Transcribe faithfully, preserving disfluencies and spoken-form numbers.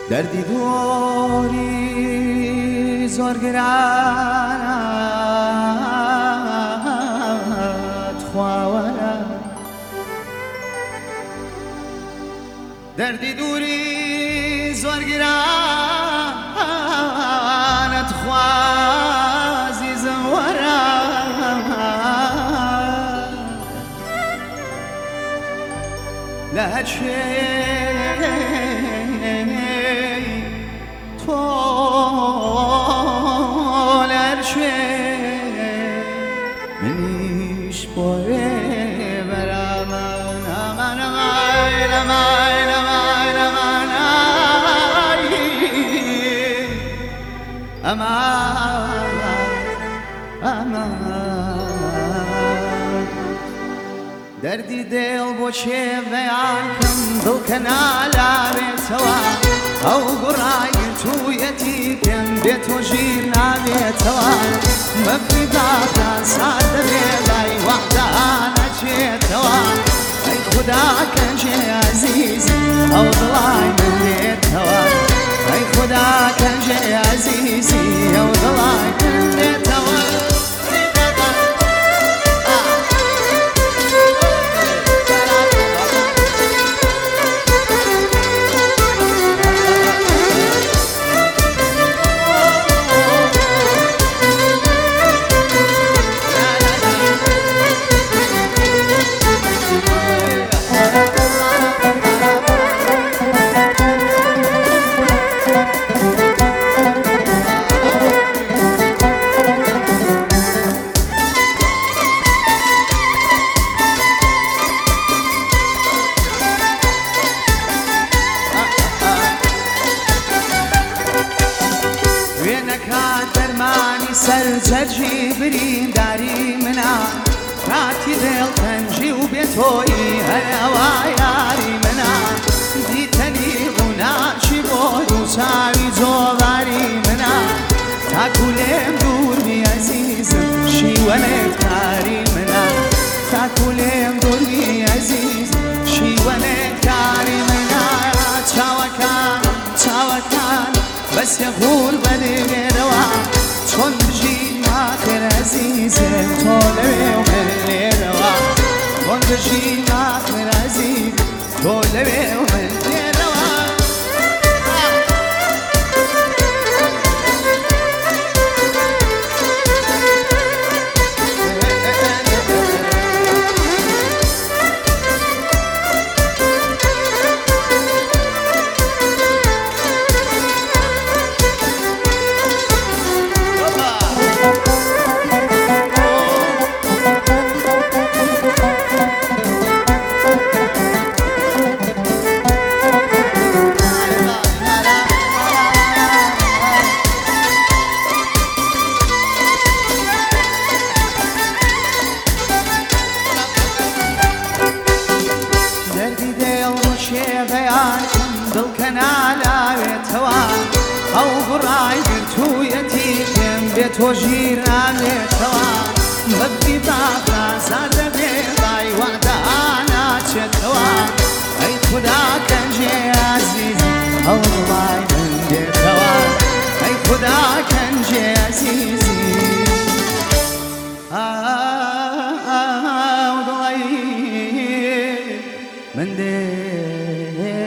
دردی دوری زۆر گرانت خواوەرە دردی دوری زۆر گرانت خوازی زەوەرە لە تۆ لەرچێ منیش بۆێ بەرامەون ئەمانەمای لەمای لەمای لەمانایی ئەمان ئەمان دەردی دێڵ بۆ چێڤەیان کەم دڵکە نالاوێتەوە ئەو گوڕای تویەتی پێم بێت و ژیر نابێتەوە مەفری داخە سات دەبێ لای وەحدە نەچێتەوە ئەی خودا کەنجێ عەزیزی ئەو دڵای من دێتەوە ئەی خودا کەنجێ عەزیزی ئەو دڵای من دێتەوە سەرجەرجی برینداری منە کاتی دڵتەنجی و بێتۆیی هەیەوە یاری منە دیتەنی ڕووناچی بۆ دووچاوی جۆڵاری منە تاکو لێم دوورمی عەزیزم شیوەنێک کاری منە تاکو لێم دوورمی عەزیز شیوەنێک کاری منە چاوەکان چاوەکان بەسێ غوور بەدێنێرەوە چۆن بژین ئاخر عەزیزم تۆ لەوێ و من لێرەوە چۆن بژین ئاخر عەزیز تۆ لەوێ و من لێرەوە دڵکە نالاوێتەوە ئەو گوڕای گرتوویەتی پێم بێت و ژیر نابێتەوە بەفری باخە زار دەبێ لای وەحدە ناچێتەوە ئەی خودا کەنجێ عەزیزی ئەو دڵای من دێتەوە ئەی خودا کەنجێ عەزیزی ئەو دڵی من دێ